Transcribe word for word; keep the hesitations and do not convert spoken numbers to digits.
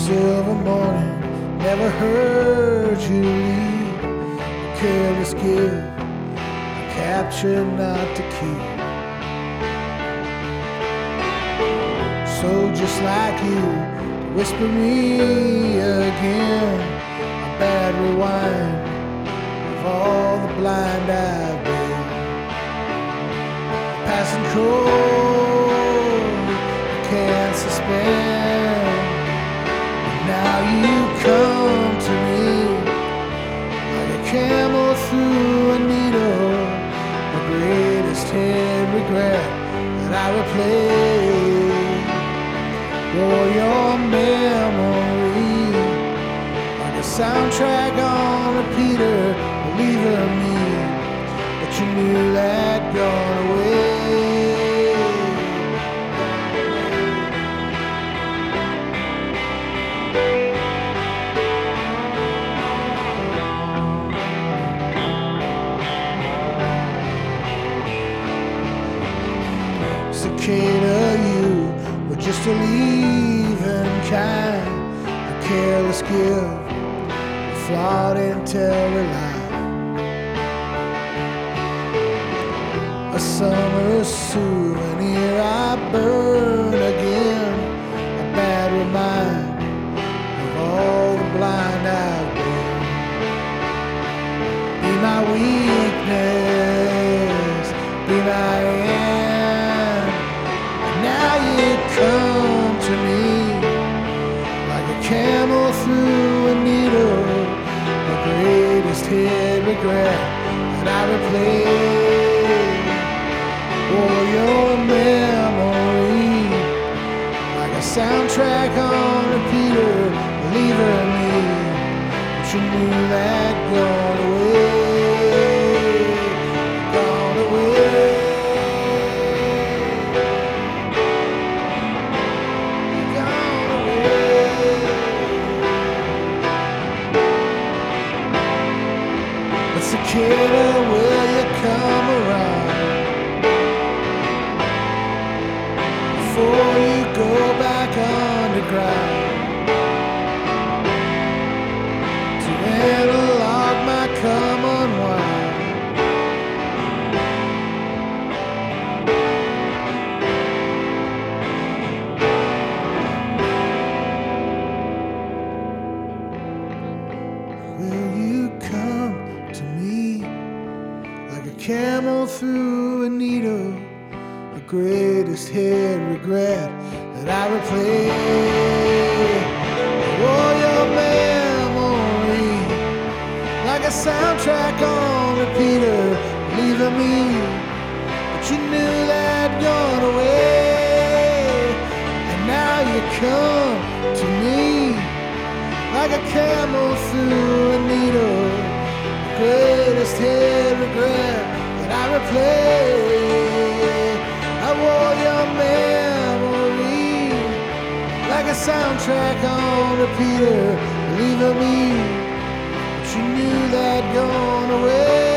silver morning, never heard you leave. A careless gift, a capture not to keep. So just like you, whisper me again, a bad rewind of all the blind I've been. Passing cold, can't suspend. Now you come to me like a camel through a needle, the greatest hid regret that I replay. For your memory, like a soundtrack on repeater, believer me, but you knew that gone away. Cicada, you were just a leaving kind, a careless gift, a flawed intel lie. A summer souvenir I burn again, a bad reminder of all the blind I've been. Be my weakness, be my end. Now you come to me like a camel through a needle, the greatest hid regret that I replay. For your memory, like a soundtrack on repeater, believer me, but you knew that gone away, gone away. Cicada, will you come around before you go back underground to analog my come unwind? Will you come to me like a camel through a needle, the greatest hid regret that I replay? Oh, your memory, like a soundtrack on repeater, leaving me, but you knew that gone away. And now you come to me like a camel through a needle, greatest hid regret that I replay. I wore your memory like a soundtrack on repeater, leaving me, but you knew that gone away.